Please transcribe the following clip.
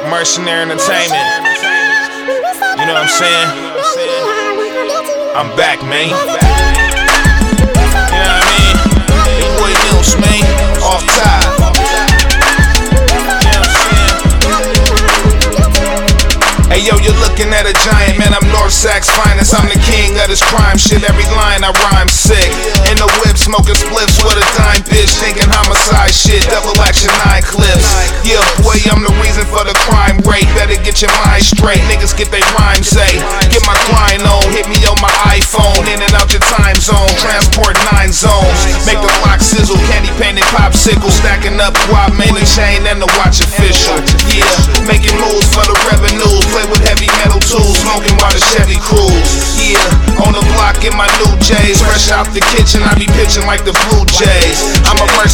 Mercenary Entertainment. You know what I'm saying? I'm back, man. You know what I mean? Your boy Nils, man. Off top. Hey yo, you're looking at a giant, man, I'm North Sack's finest. I'm the king of this crime shit, every line I rhyme sick. In the whip, smoking spliffs with a dime bitch, thinking homicide shit, double action 9 clips. Yeah boy, I'm the reason for the crime rate, better get your mind straight. Niggas get they rhyme say, get my grind on, hit me on my iPhone, in and out your time zone, transport 9 zones. Make the block sizzle, candy painted popsicle, stacking up guap, mainly chain and the watch official. Yeah, making moves for the revenues, play with heavy metal tools, smoking while the Chevy cruise. Yeah, on the block in my new J's, fresh out the kitchen, I be pitching like the Blue Jays. I'm a